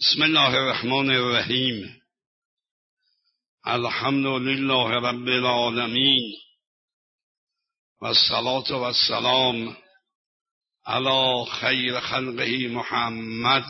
بسم الله الرحمن الرحیم. الحمد لله رب العالمین و الصلاة و السلام علی خیر خلقه محمد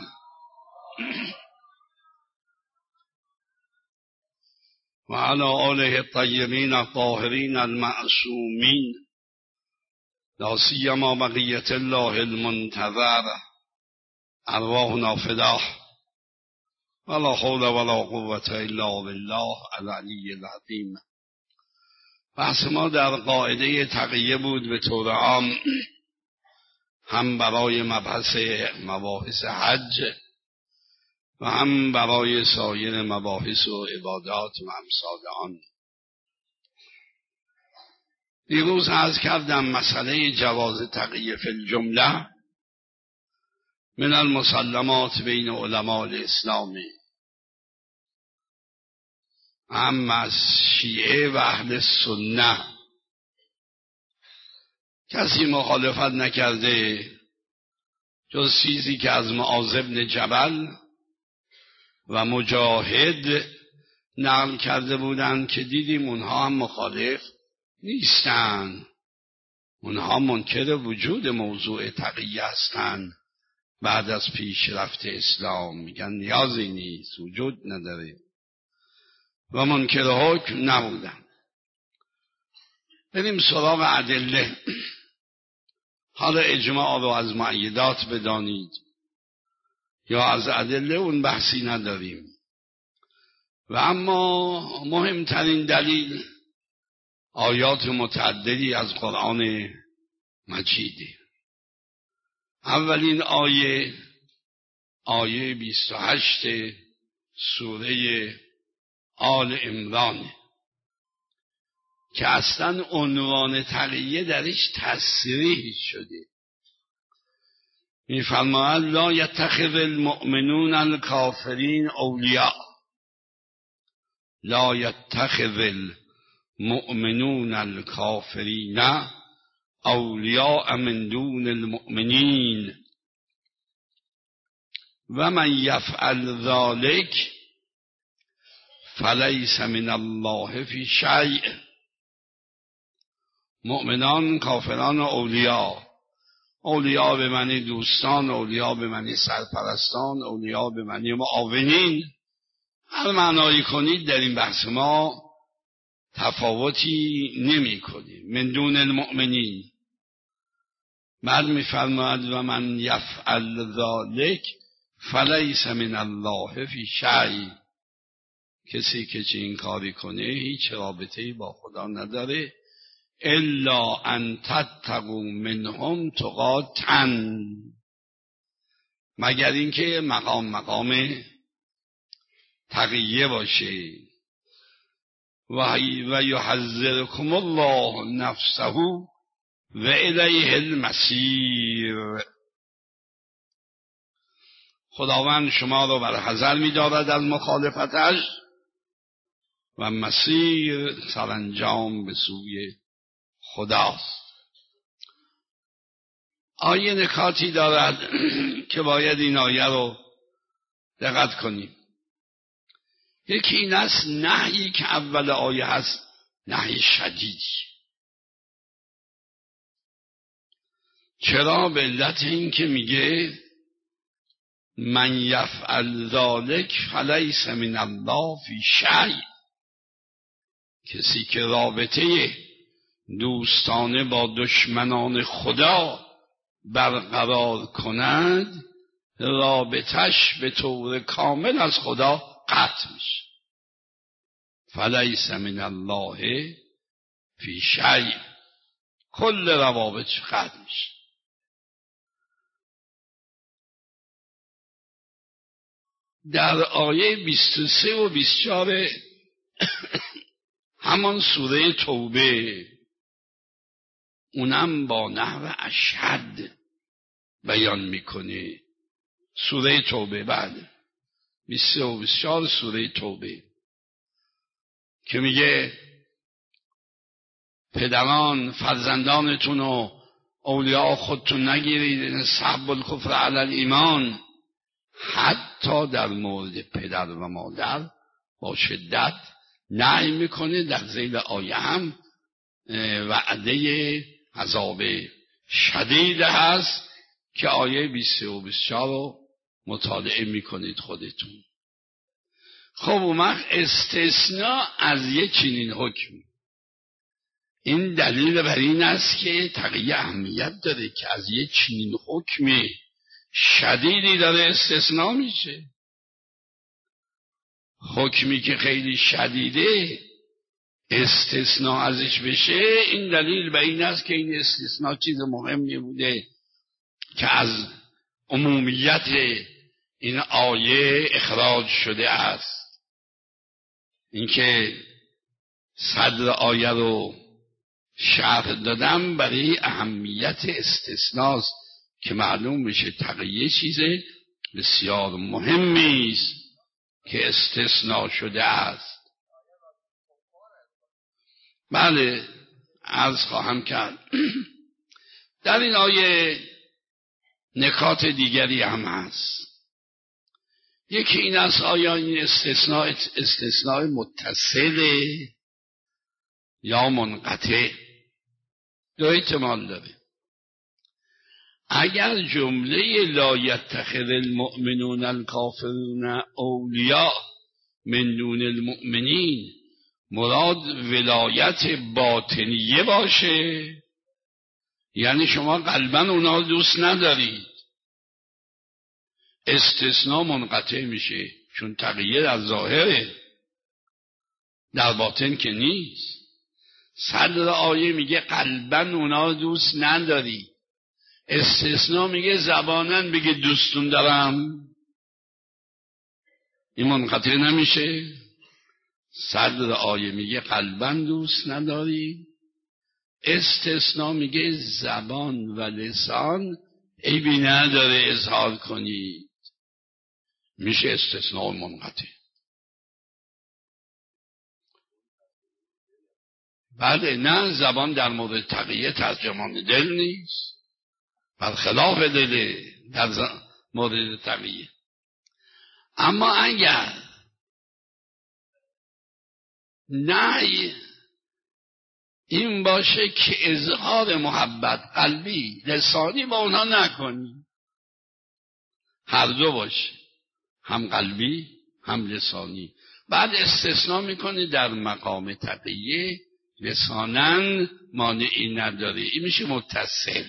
و علی آله الطیبین الطاهرین المعصومین، لا سیما بقیة الله المنتظر، ارواحنا فداه، ولا حول ولا قوة الا بالله العلی العظیم. بحث ما در قاعده تقیه بود به طور عام، هم برای مباحث حج و هم برای سایر مباحث و عبادات و امثال آن. دیروز عرض کردم مسئله جواز تقیه فی الجمله من المسلمات بین علماء الاسلام، هم از شیعه و اهل سنت کسی مخالفت نکرده جز چیزی که از معاذ بن جبل و مجاهد نقل کرده بودند که دیدیم اونها هم مخالف نیستن، اونها منکر وجود موضوع تقیه هستند. بعد از پیشرفت اسلام میگن نیازی نیست، وجود نداره و منکر حکم نبودن. بریم سراغ ادله. حالا اجماع رو از مؤیدات بدانید یا از ادله، اون بحثی نداریم. و اما مهمترین دلیل آیات متعددی از قرآن مجیده. اولین آیه 28 سوره آل عمران که اصلا عنوان تقیه درش تصریح شده. می‌فرماید لا یتخذ المؤمنون الکافرین اولیاء، لا یتخذ المؤمنون الکافرین اولیاء من دون المؤمنین و من یفعل ذلک فلیس من الله فی شیء. مؤمنان کافران اولیاء به معنی دوستان، اولیاء به معنی سرپرستان، اولیاء به معنی معاونین، هر معنایی کنید در این بحث ما تفاوتی نمی کنیم. من دون المؤمنین. بعد می‌فرماید و من یفعل ذلک فلیس من الله فی شیء. کسی که چنین کاری کنه هیچ رابطه‌ای با خدا نداره، الا ان تتقوا منهم تقاة، مگر اینکه مقام تقیه باشه. و یحذرکم الله نفسه و الیه المصیر. خداوند شما رو بر حذر می‌دارد از مخالفتش و مسیر سرانجام به سوی خداست. آیه نکاتی دارد که باید این آیه رو دقت کنیم. یکی این است نهی که اول آیه هست نهی شدیدی. چرا؟ به علت این که میگه من یفعل ذلک فلیس من الله فی شیء. کسی که رابطه دوستانه با دشمنان خدا برقرار کند، رابطش به طور کامل از خدا قطع میشه. فلیس من الله فی شیء، کل روابطش قطع میشه. در آیه 23 و 24 همان سوره توبه، اونم با نحو اشد بیان میکنه. سوره توبه بعد 23 و 24 سوره توبه که میگه پدران فرزندانتون و اولیاء خودتون نگیرید، سحب الکفر علی الایمان، حتی در مورد پدر و مادر با شدت نهی میکنه. در ذیل آیه هم وعده عذاب شدید هست که آیه 23 و 24 رو مطالعه میکنید خودتون. خب اون وقت استثناء از یک چنین حکم، این دلیل بر این است که تقیه اهمیت داره که از یک چنین حکم شدیدی داره استثناء میشه. حکمی که خیلی شدیده استثناء ازش بشه، این دلیل بر این است که این استثناء چیز مهمی بوده که از عمومیت این آیه اخراج شده است. اینکه صدر آیه رو شرح دادم برای اهمیت استثناء که معلوم بشه تقیه چیز بسیار مهمی است که استثناء شده است. بله، عرض خواهم کرد در این آیه نکات دیگری هم هست. یکی این است آیا این استثناء متصل یا منقطع؟ دو احتمال داره. اگر جمله لا یتخذ المؤمنون الکافرون اولیاء من دون المؤمنین مراد ولایت باطنیه باشه، یعنی شما قلبا اونا دوست ندارید، استثناء منقطع میشه، چون تقیه در ظاهره، در باطن که نیست. صدر آیه میگه قلبا اونا دوست نداری، استثناء میگه زبانا بگه دوستون دارم، این منقطع نمیشه. صدر آیه میگه قلبا دوست نداری، استثناء میگه زبان و لسان عیبی نداره اظهار کنید، میشه استثناء منقطع. بله، نه، زبان در مورد تقیه ترجمان دل نیست، برخلاف دل در مورد تقیه. اما اگر نه این باشه که اظهار محبت قلبی لسانی با اونها نکنی، هر دو باشه، هم قلبی هم لسانی، بعد استثناء میکنی در مقام تقیه لسانن مانعی نداره، این میشه متصل.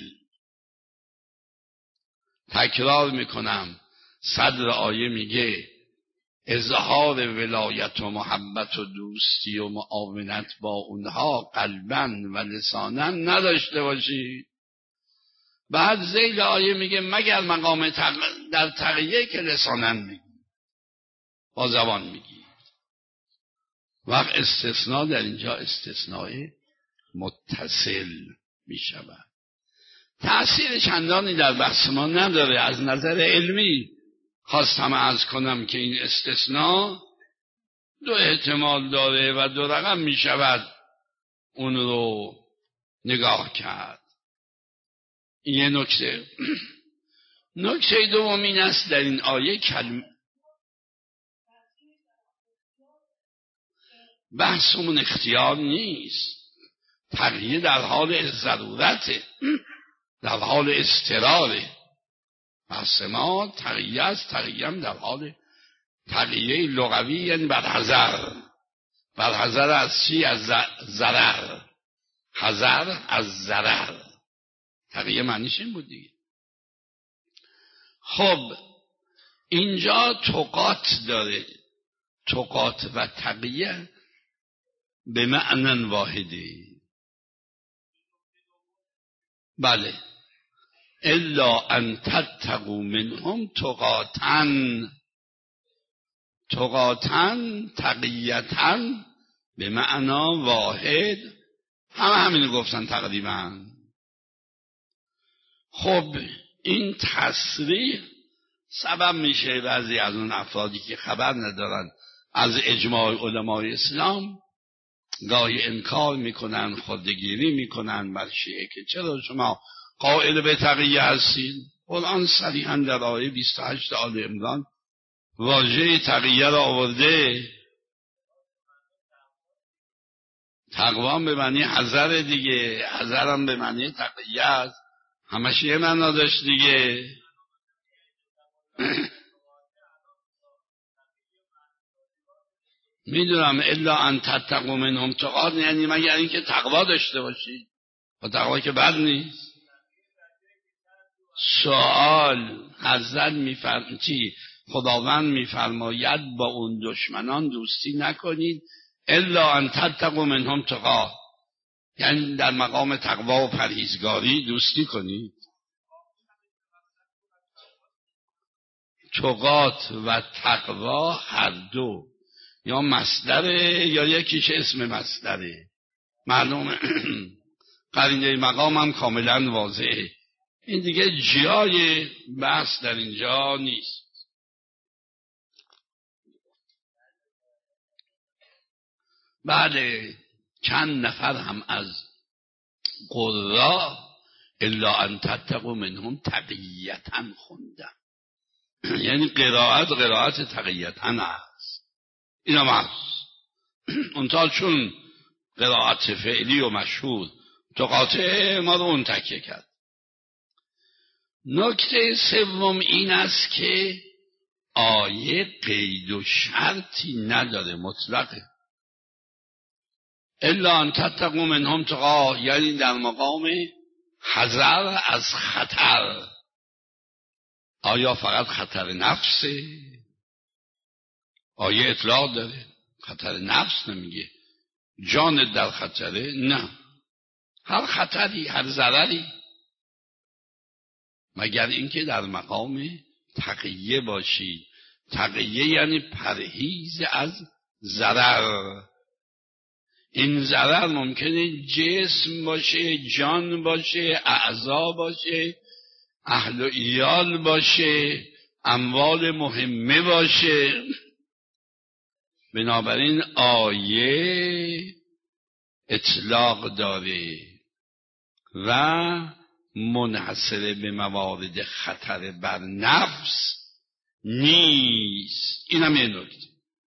تکرار میکنم، صدر آیه میگه اظهار ولایت و محبت و دوستی و معاونت با اونها قلباً و لساناً نداشته باشید. بعد ذیل آیه میگه مگر مقام در تقیه که لساناً میگی، با زبان میگی. وقت استثناء در اینجا استثناء متصل میشود. تأثیر چندانی در بحث ما نداره. از نظر علمی خواستم عرض کنم که این استثناء دو احتمال داره و دو رقم می شود اون رو نگاه کرد. این یه نکته. نکته دوم این است در این آیه بحثمون اختیار نیست، تقیه در حال ضرورته، در حال اضطراره. بحث ما تقیه است، تقیه هم در حال تقیه لغوی، یعنی برحذر. برحذر از چی؟ از ضرر. حذر از ضرر. تقیه معنیش این بود دیگه. خب اینجا تقات داره، تقات و تقیه به معنی واحدی. بله، الا ان تتقوا منهم تقاتن. تقاتن، تقیتن به معنا واحد، همینو گفتن تقریبا. خب این تصریح سبب میشه بعضی از اون افرادی که خبر ندارن از اجماع علمای اسلام گاهی انکار میکنن، خودگیری میکنن بر شیعه که چرا شما قائل به تقیه هستید؟ قرآن صریحاً در آیه 28 آل عمران واژه تقیه را آورده. تقوا به معنی حذر دیگه، حذر هم به معنی تقیه است، همش یه معنا داشت دیگه. میدونم الا ان تتقوا منهم تقات، یعنی مگر اینکه تقوا داشته باشی، و تقوا که بد نیست. سوال حضرت میفرماید چی؟ خداوند میفرماید با اون دشمنان دوستی نکنید الا ان تتقوا منهم تقات، یعنی در مقام تقوا و پرهیزگاری دوستی کنید. تقات و تقوا هر دو یا مصدره یا یکیش اسم مصدره، معلومه. قرینه مقام هم کاملا واضحه. این دیگه جای بحث در اینجا نیست. بله، چند نفر هم از قرا الا ان تتقوا منهم تقیتا خوندن، یعنی قرائت تقیتا هست. این هم هست. اونتا چون قرائت فعلی و مشهور تقاطع ما رو اون تکیه کرد. نکته سوم این است که آیه قید و شرطی نداره، مطلقه. الا ان تتقوا منهم تقا، یعنی در مقام حذر از خطر. آیا فقط خطر نفسه؟ آیه اطلاق داره، خطر نفس نمیگه جان در خطره، نه، هر خطری، هر ضرری، مگر اینکه در مقام تقیه باشید. تقیه یعنی پرهیز از ضرر. این ضرر ممکنه جسم باشه، جان باشه، اعضا باشه، اهل و ایال باشه، اموال مهمه باشه. بنابراین آیه اطلاق داره و منحصر به موارد خطر بر نفس نیست. این هم یه نکته.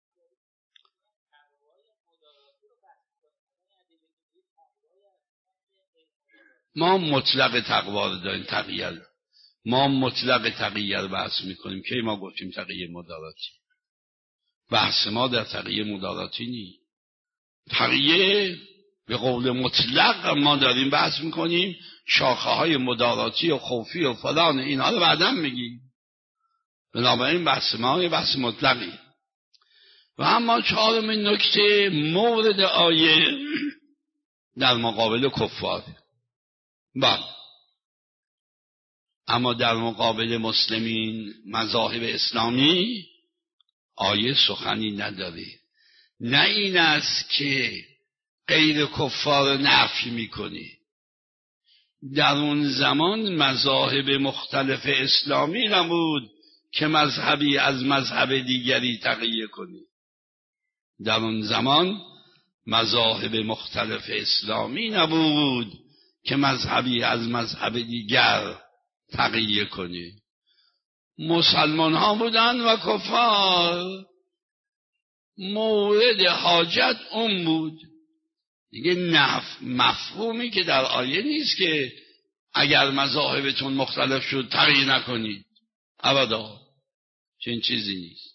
ما مطلق تقوا رو داریم، تقیه. ما مطلق تقیه رو بحث میکنیم که ما گفتیم تقیه مداراتی. بحث ما در تقیه مداراتی نیست. تقیه به قول مطلق ما داریم بحث میکنیم. شاخه های مداراتی و خوفی و فلان اینها رو بعداً میگیم. بنابراین بحث ما یه بحث مطلقی. و اما چهارمین نکته، مورد آیه در مقابل کفار. بله، اما در مقابل مسلمین، مذاهب اسلامی، آیه سخنی نداره. نه این است که غیر کفار نفی میکنی. در اون زمان مذاهب مختلف اسلامی نبود که مذهبی از مذهب دیگری تقیه کنی. در اون زمان مذاهب مختلف اسلامی نبود که مذهبی از مذهب دیگر تقیه کنی. مسلمان ها بودن و کفار. مورد حاجت اون بود دیگه. مفهومی که در آیه نیست که اگر مذاهبتون مختلف شد تغییر نکنید. ابدا، چنین چیزی نیست.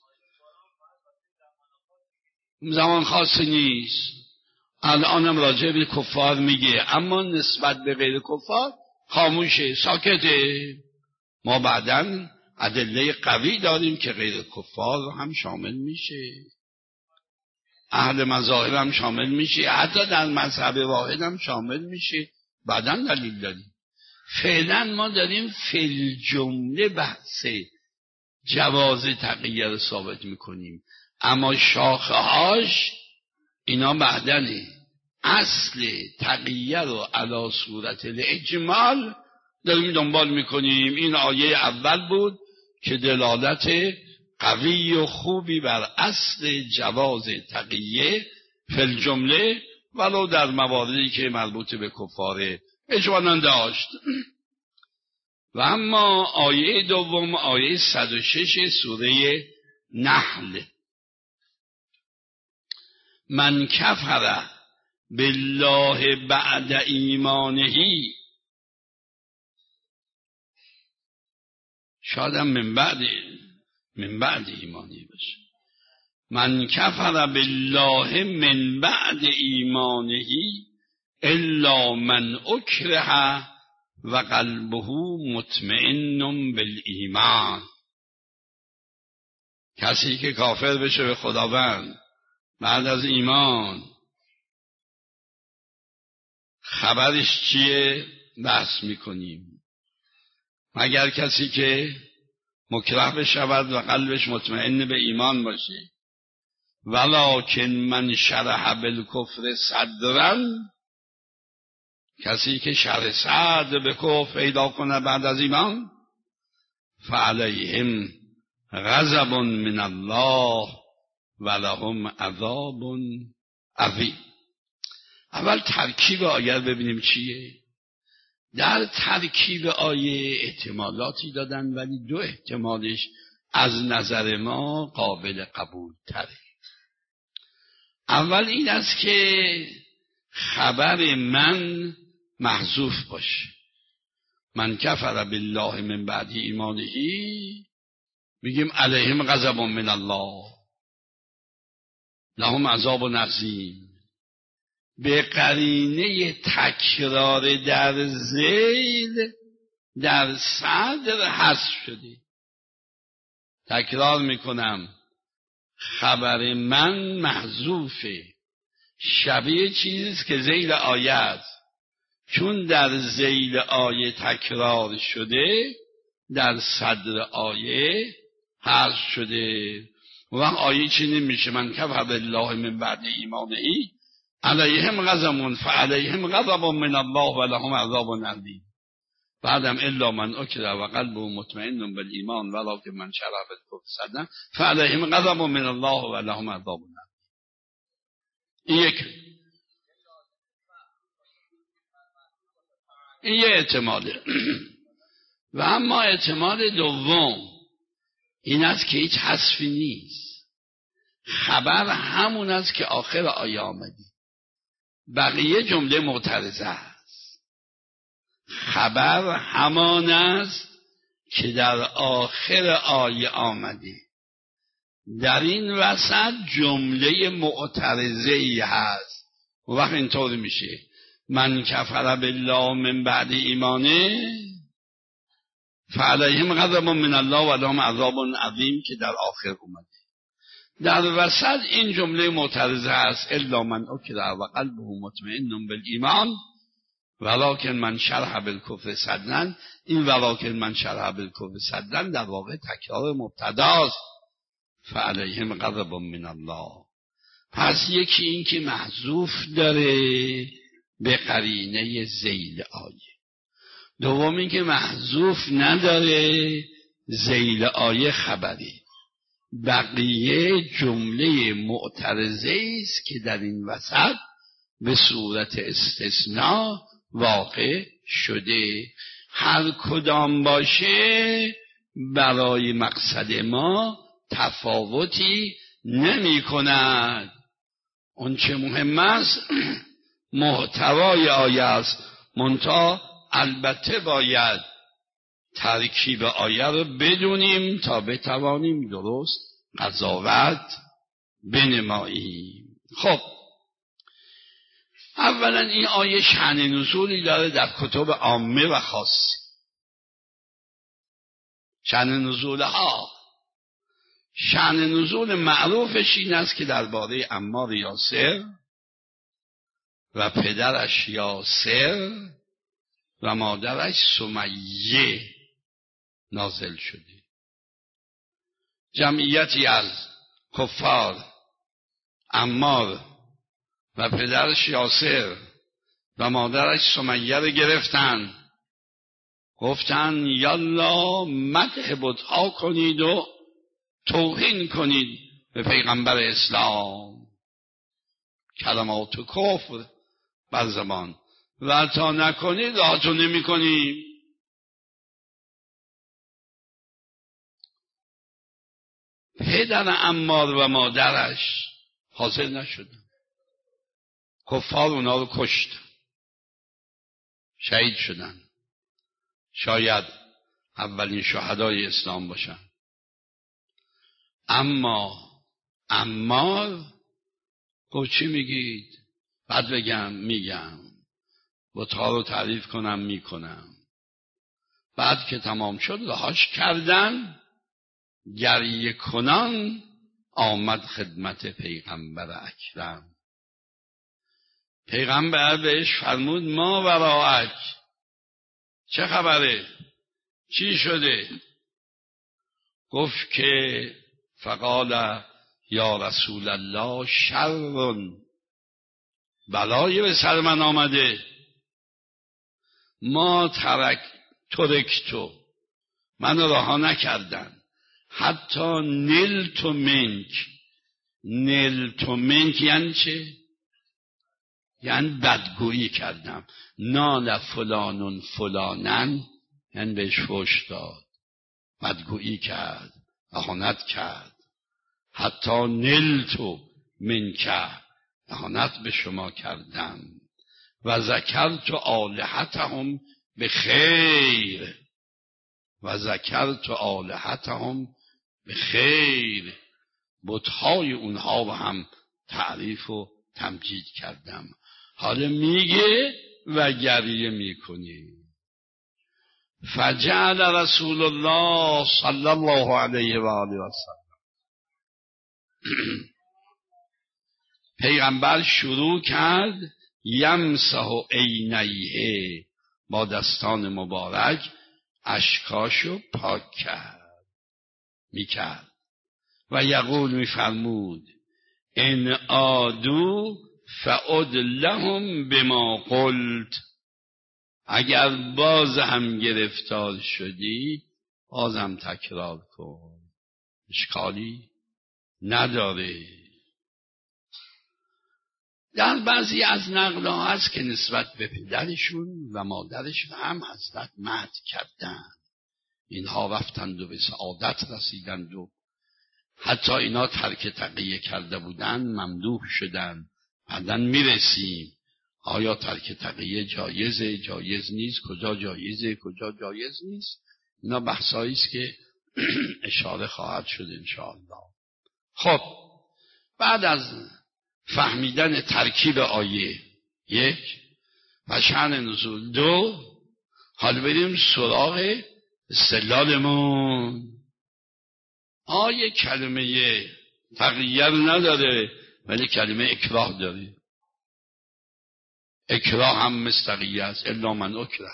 زمان خاصی نیست. الانم راجع به کفار میگه، اما نسبت به غیر کفار خاموشه، ساکته. ما بعداً ادله قوی داریم که غیر کفار هم شامل میشه، اهل مذاهب هم شامل میشه، حتی در مذهب واحد هم شامل میشه. بعداً دلیل داریم. فعلا ما داریم فی الجمله بحث جواز تقیه رو ثابت میکنیم، اما شاخه هاش اینا بعدنه. اصل تقیه رو علی صورت الاجمال داریم دنبال میکنیم. این آیه اول بود که دلالت قوی و خوبی بر اصل جواز تقیه فی الجمله ولو در مواردی که مربوط به کفار اجمالاً داشت. و اما آیه دوم آیه 106 سوره نحل: من کفر بالله بعد ایمانه، شادم من بعد ایمانی باشه، من کفر بالله من بعد ایمانه الا من اکره و قلبه مطمئن بالایمان. کسی که کافر بشه به خداوند بعد از ایمان، خبرش چیه؟ بحث میکنیم. مگر کسی که مکره بشود و قلبش مطمئن به ایمان باشه. ولکن من شرح بالکفر صدرا، کسی که شرح صدر به کفر پیدا کنه بعد از ایمان، فعلیهم غضب من الله ولهم عذاب عظیم. اول ترکیب آیه ببینیم چیه. در ترکیب آیه احتمالاتی دادن، ولی دو احتمالش از نظر ما قابل قبول تره. اول این است که خبر من محذوف باشه. من کفر بالله من بعد ایمانه، میگیم علیهم غضب من الله لهم عذاب عظیم. به قرینه تکرار در ذیل در صدر حذف شده. تکرار میکنم، خبر من محذوفه، شبیه چیزیست که ذیل آیه است. چون در ذیل آیه تکرار شده در صدر آیه حذف شده. و وقت آیه چی نمیشه؟ من کفر بالله من بعد ایمانه علیهم غضب فعلیهم غضب من الله ولهم عذاب عظیم. بعدم الا من اکره و قلبه مطمئن بالایمان ولکن من شرح بالکفر صدرا فعلیهم غضب من الله ولهم عذاب عظیم. این یه احتماله. و اما احتمال دوم این است که هیچ حذفی نیست. خبر همون است که آخر آیه آمدی، بقیه جمله معترضه است. خبر همان است که در آخر آیه آمده. در این وسط جمله معترضه ای هست. و وقت اینطور میشه: من کفر بالله من بعد ایمانه فعلیهم غضب من الله ولهم عذاب عظیم که در آخر اومده. در وسط این جمله معترضه است: الا من اکره و قلبه مطمئن بالایمان ولکن من شرح بالکفر صدرا. این ولکن من شرح بالکفر صدرا در واقع تکرار مبتداست. فعلیهم غضب من الله. پس یکی این که محذوف داره به قرینه ذیل آیه، دوم این که محذوف نداره ذیل آیه خبری. بقیه جمله معترضه است که در این وسط به صورت استثناء واقع شده. هر کدام باشه برای مقصد ما تفاوتی نمی کند. اون چه مهم است محتوای آیه است. منتها البته باید ترکیب آیه رو بدونیم تا بتوانیم درست قضاوت بنماییم. خب اولا این آیه شأن نزولی داره در کتب عامه و خاص. شأن نزول معروفش این است که درباره عمار یاسر و پدرش یاسر و مادرش سمیه نازل شده. جمعیتی از کفار عمار و پدرش یاسر و مادرش سمیه رو گرفتن، گفتن یالا مدح بت‌ها کنید و توهین کنید به پیغمبر اسلام، کلمات کفر بر زبان، و تا نکنید راحتون نمی کنیم. پدر عمار و مادرش حاضر نشدن. کفار اونا رو کشت، شهید شدن. شاید اولین شهدای اسلام باشن. اما عمار گفت چی میگید؟ بعد بگم میگم، بت‌ها رو تعریف کنم میکنم. بعد که تمام شد رهاش کردن. گریه کنان آمد خدمت پیغمبر اکرم. پیغمبر بهش فرمود ما وراءک، چه خبره؟ چی شده؟ گفت که فقال یا رسول الله شر، بلای به سر من آمده. ما ترکتو، من رها نکردن. حتی نلت منک یعنی چه؟ یعنی بدگویی کردم. نال فلانون فلانن یعنی بهش فحش داد، بدگویی کرد، اهانت کرد. حتی نلت منک، اهانت به شما کردم. و ذکرت آلهتهم بخیر، و ذکرت آلهتهم بخیر، بت‌های اونها رو هم تعریف و تمجید کردم. حالا میگه و گریه میکنی. فجعل رسول الله صلی الله علیه و آله و سلم، پیغمبر شروع کرد یمسح عینیه، با دستان مبارک اشکاشو پاک میکرد و یقول میفرمود ان عادوا فعد لهم بما قلت، اگر باز هم گرفتار شدی باز هم تکرار کن، اشکالی نداره. در بعضی از نقل‌ها هست که نسبت به پدرشون و مادرشون هم حضرت مدح کردن. اینها رفتند و به سعادت رسیدند و حتی اینا ترک تقیه کرده بودن ممدوح شدن. بعدن میرسیم آیا ترک تقیه جایزه، جایز نیست، کجا جایزه، کجا جایز نیست. اینا بحثایی است که اشاره خواهد شد انشاءالله. خب بعد از فهمیدن ترکیب آیه 1 و شأن نزول 2، حالا بریم سراغ استدلالمون. آیه کلمه تغییر نداره ولی کلمه اکراه داره. اکراه هم مستقیه است، الا من اکره،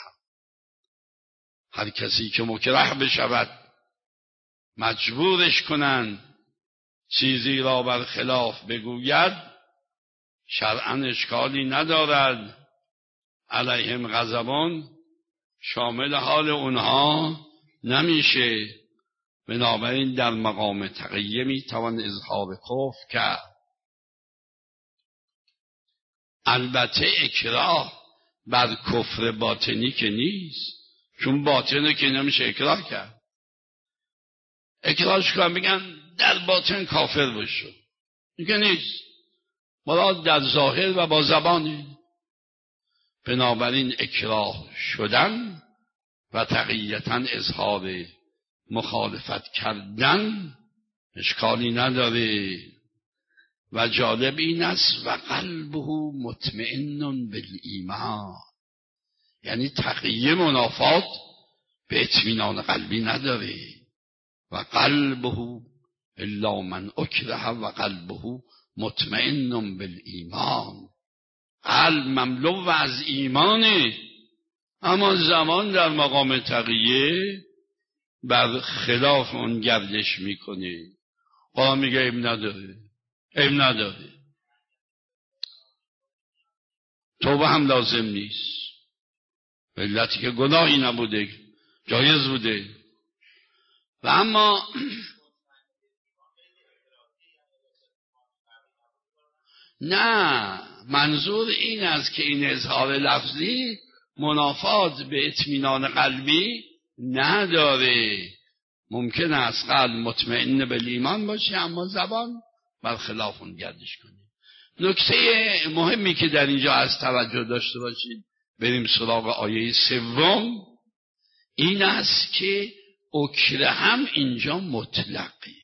هر کسی که مکره بشود، مجبورش کنن چیزی را بر خلاف بگوید، شرعاً اشکالی ندارد. علیهم غضبان شامل حال اونها نمیشه. بنابراین در مقام تقیه میتوان اظهار کفر کرد. البته اکراه بر کفر باطنی که نیست، چون باطنه که نمیشه اکراه کرد. اکراهش کنم بگن در باطن کافر بشو، این که نیست، مراد در ظاهر و با زبانه. بنابراین اکراه شدن و تقییتاً اظهار مخالفت کردن اشکالی نداره. و جالب این است و قلبه مطمئن بالایمان، یعنی تقیه منافات به اطمینان قلبی نداره. و قلبه الا من اکره و قلبه مطمئن بالایمان، قلب مملو از ایمانه، اما زمان در مقام تقیه بر خلاف اون گردش میکنه. قرآن میگه عیب نداره، عیب نداره، توبه هم لازم نیست، علتی که گناهی نبوده، جایز بوده. و اما نه، منظور این است که این اظهار لفظی منافات به اطمینان قلبی نداره. ممکن است قلب مطمئن به ایمان باشه اما زبان برخلاف اون گردش کنه. نکته مهمی که در اینجا از توجه داشته باشید، بریم سراغ آیه 3، این است که اکره هم اینجا مطلقه.